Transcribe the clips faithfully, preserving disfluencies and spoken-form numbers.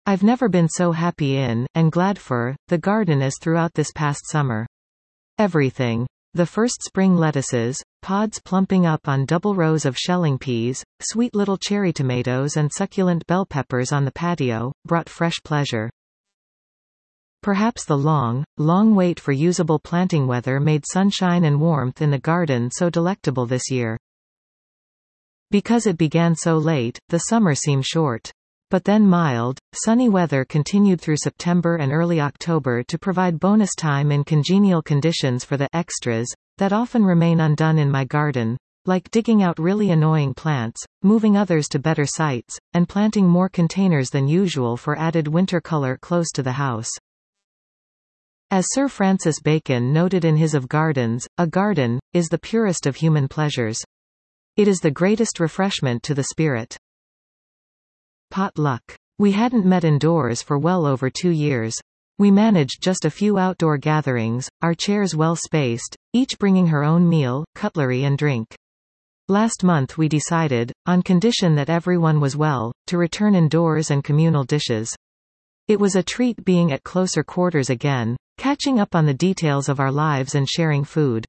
I've never been so happy in, and glad for, the garden as throughout this past summer. Everything. The first spring lettuces, pods plumping up on double rows of shelling peas, sweet little cherry tomatoes and succulent bell peppers on the patio, brought fresh pleasure. Perhaps the long, long wait for usable planting weather made sunshine and warmth in the garden so delectable this year. Because it began so late, the summer seemed short. But then mild, sunny weather continued through September and early October to provide bonus time in congenial conditions for the extras that often remain undone in my garden, like digging out really annoying plants, moving others to better sites, and planting more containers than usual for added winter color close to the house. As Sir Francis Bacon noted in his Of Gardens, a garden is the purest of human pleasures. It is the greatest refreshment to the spirit. Potluck. We hadn't met indoors for well over two years. We managed just a few outdoor gatherings, our chairs well spaced, each bringing her own meal, cutlery and drink. Last month we decided, on condition that everyone was well, to return indoors and communal dishes. It was a treat being at closer quarters again, catching up on the details of our lives and sharing food.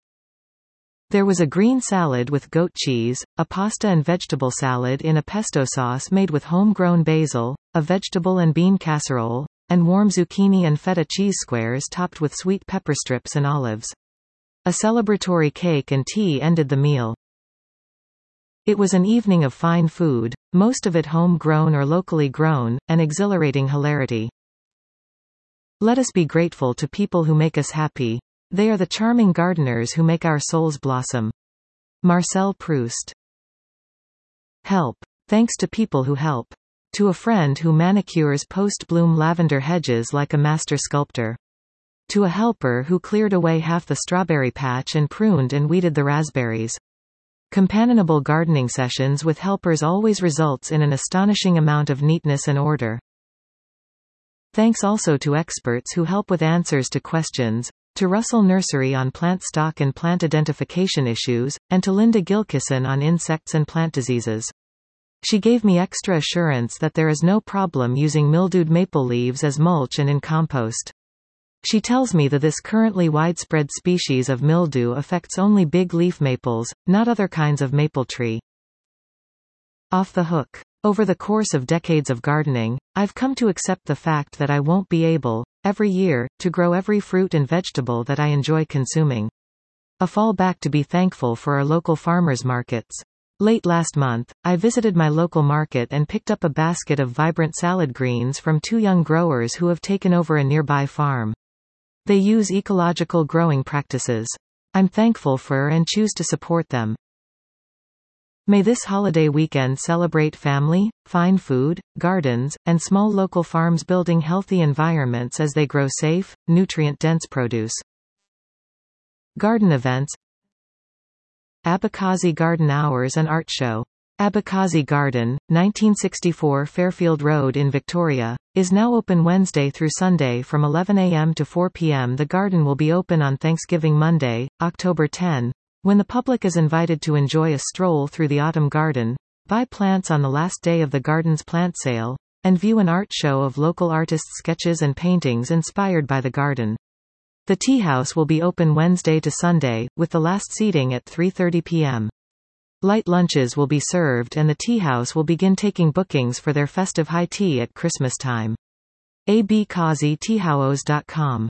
There was a green salad with goat cheese, a pasta and vegetable salad in a pesto sauce made with homegrown basil, a vegetable and bean casserole, and warm zucchini and feta cheese squares topped with sweet pepper strips and olives. A celebratory cake and tea ended the meal. It was an evening of fine food, most of it home-grown or locally grown, and exhilarating hilarity. Let us be grateful to people who make us happy. They are the charming gardeners who make our souls blossom. Marcel Proust. Help. Thanks to people who help. To a friend who manicures post-bloom lavender hedges like a master sculptor. To a helper who cleared away half the strawberry patch and pruned and weeded the raspberries. Companionable gardening sessions with helpers always results in an astonishing amount of neatness and order. Thanks also to experts who help with answers to questions, to Russell Nursery on plant stock and plant identification issues, and to Linda Gilkison on insects and plant diseases. She gave me extra assurance that there is no problem using mildewed maple leaves as mulch and in compost. She tells me that this currently widespread species of mildew affects only big leaf maples, not other kinds of maple tree. Off the hook. Over the course of decades of gardening, I've come to accept the fact that I won't be able, every year, to grow every fruit and vegetable that I enjoy consuming. A fallback to be thankful for our local farmers markets. Late last month, I visited my local market and picked up a basket of vibrant salad greens from two young growers who have taken over a nearby farm. They use ecological growing practices. I'm thankful for and choose to support them. May this holiday weekend celebrate family, fine food, gardens, and small local farms building healthy environments as they grow safe, nutrient-dense produce. Garden events. Abakazi Garden Hours and Art Show. Abakazi Garden, nineteen sixty-four Fairfield Road in Victoria, is now open Wednesday through Sunday from eleven a m to four p m The garden will be open on Thanksgiving Monday, October tenth, when the public is invited to enjoy a stroll through the autumn garden, buy plants on the last day of the garden's plant sale, and view an art show of local artists' sketches and paintings inspired by the garden. The tea house will be open Wednesday to Sunday, with the last seating at three thirty p m Light lunches will be served and the tea house will begin taking bookings for their festive high tea at Christmas time. a b kazi tea house dot com.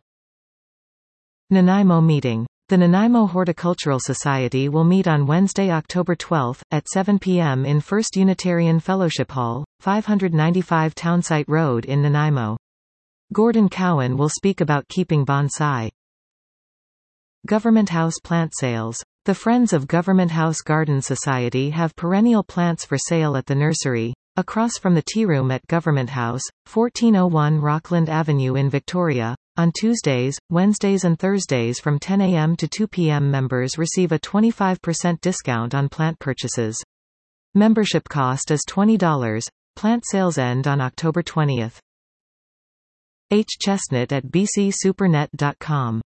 Nanaimo Meeting. The Nanaimo Horticultural Society will meet on Wednesday, October twelfth, at seven p m in First Unitarian Fellowship Hall, five ninety-five Townsite Road in Nanaimo. Gordon Cowan will speak about keeping bonsai. Government House Plant Sales. The Friends of Government House Garden Society have perennial plants for sale at the nursery, across from the tea room at Government House, fourteen oh one Rockland Avenue in Victoria. On Tuesdays, Wednesdays and Thursdays from ten a m to two p m members receive a twenty-five percent discount on plant purchases. Membership cost is twenty dollars. Plant sales end on October twentieth. H. Chestnut at b c supernet dot com.